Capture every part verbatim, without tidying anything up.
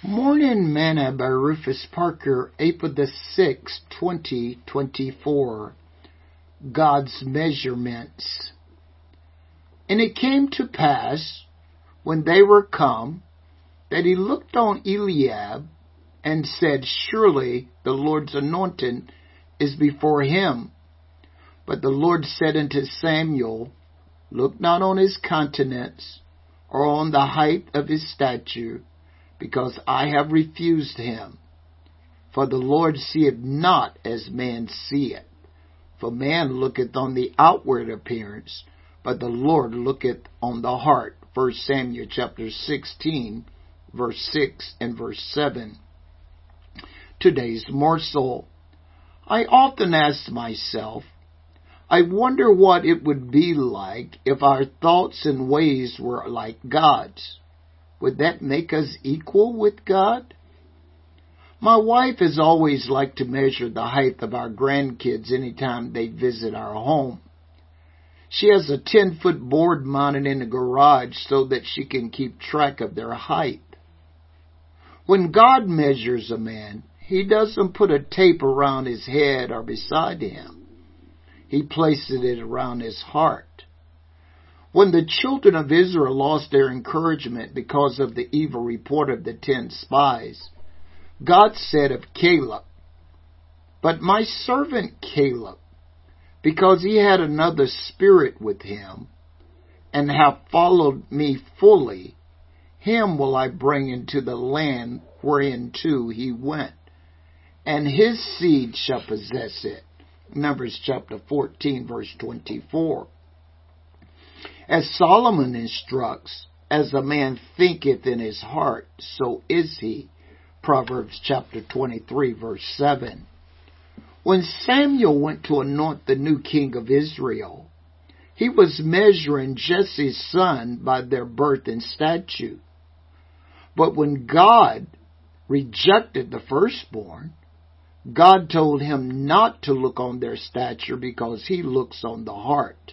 Morning Manna by Rufus Parker, April the sixth, twenty twenty-four. God's Measurements. And it came to pass, when they were come, that he looked on Eliab, and said, Surely the Lord's anointing is before him. But the Lord said unto Samuel, Look not on his countenance, or on the height of his stature, because I have refused him. For the Lord seeth not as man seeth. For man looketh on the outward appearance, but the Lord looketh on the heart. First Samuel chapter sixteen, verse six and verse seven. Today's morsel. I often ask myself, I wonder what it would be like if our thoughts and ways were like God's. Would that make us equal with God? My wife has always liked to measure the height of our grandkids anytime they visit our home. She has a ten-foot board mounted in the garage so that she can keep track of their height. When God measures a man, he doesn't put a tape around his head or beside him. He places it around his heart. When the children of Israel lost their encouragement because of the evil report of the ten spies, God said of Caleb, But my servant Caleb, because he had another spirit with him, and have followed me fully, him will I bring into the land whereinto he went, and his seed shall possess it. Numbers chapter fourteen, verse twenty-four. As Solomon instructs, as a man thinketh in his heart, so is he. Proverbs chapter twenty-three, verse seven. When Samuel went to anoint the new king of Israel, he was measuring Jesse's son by their birth and stature. But when God rejected the firstborn, God told him not to look on their stature because he looks on the heart.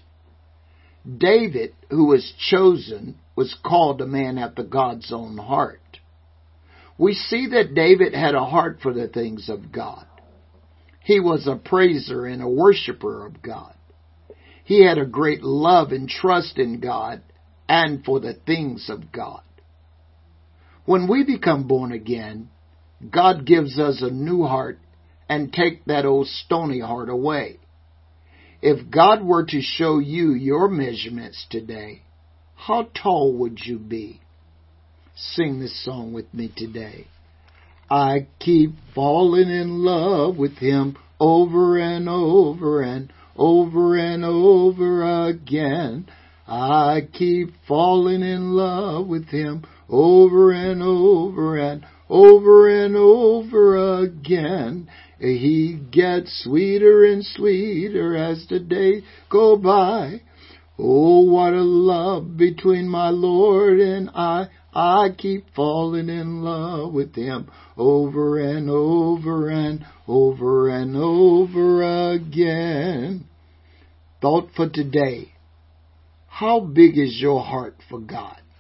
David, who was chosen, was called a man after God's own heart. We see that David had a heart for the things of God. He was a praiser and a worshiper of God. He had a great love and trust in God and for the things of God. When we become born again, God gives us a new heart and take that old stony heart away. If God were to show you your measurements today, how tall would you be? Sing this song with me today. I keep falling in love with him over and over and over and over again. I keep falling in love with him over and over and over and over again. He gets sweeter and sweeter as the days go by. Oh, what a love between my Lord and I. I keep falling in love with him over and over and over and over again. Thought for today. How big is your heart for God?